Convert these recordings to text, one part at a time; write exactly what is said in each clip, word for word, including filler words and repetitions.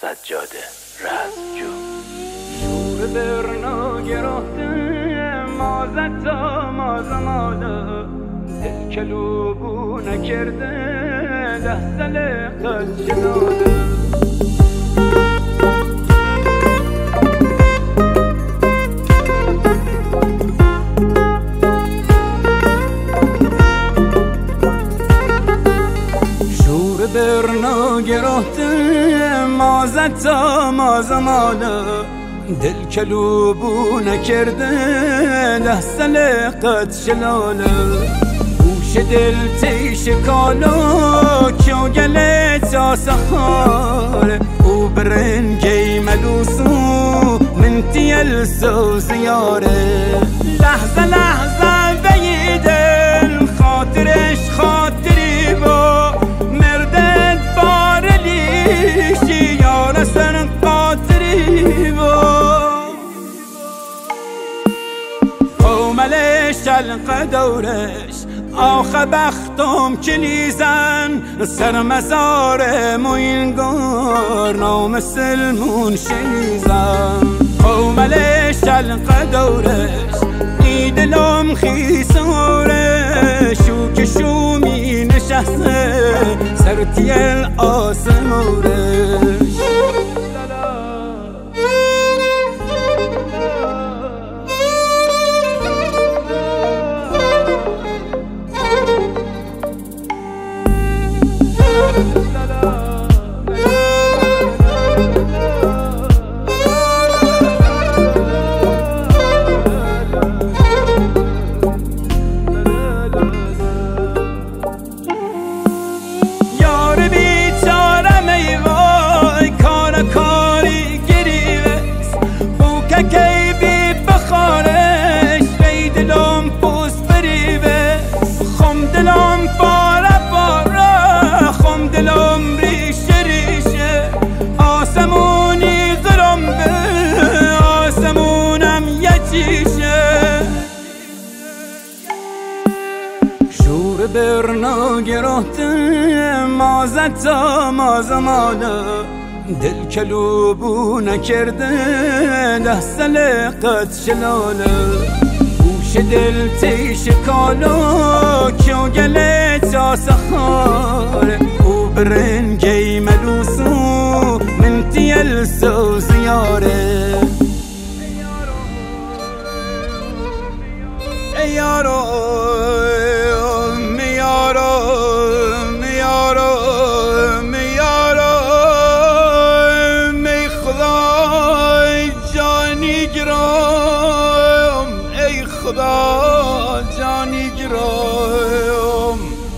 سجاده رزمجو. شور برنا گرفته مازت تا مازماده، دل کلوبو نکرده ده سال قد شناده. شور برنا گرفته مازت تا مازماده، دل کلوبو نکرده ده سال قد شلاله. گوش دل تیش کالا کیو گله تا سخاره، او برنگی ملوسو من تیل سو زیاره. لحظه لحظه بی دل خاطرش خاطری با مردت بار لیشی یار سر قاطری با. قوملش شلق دورش آخه بختم کلیزن، سر مزار موینگار نام سلمون شیزن. قوملش شلق دورش ای دلم خیسارش، شو که شو می نشسته سر تیل آسمارش. شور برنا گرفته مازت تا مازماده، دل کلوبو نکرده ده سال قد شلاله. گوش دل تیش کالا کیو گله تا سخاره، او برنگی ملوسو من تیل سو زیاره. ای یارو خدا جانی گرایم،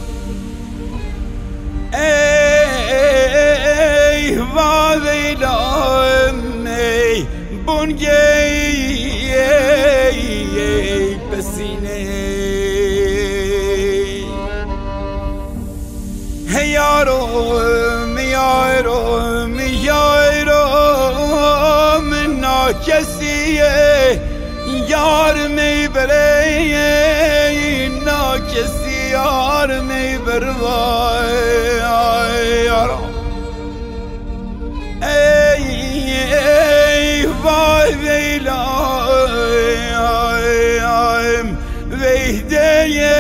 ای وادیدم ای بونگی ای پسینه. ای یارو میارو میارو من ناکسیه یار میبره نا کسی یار میبره. وای یارو ای ای وای ویلا ویده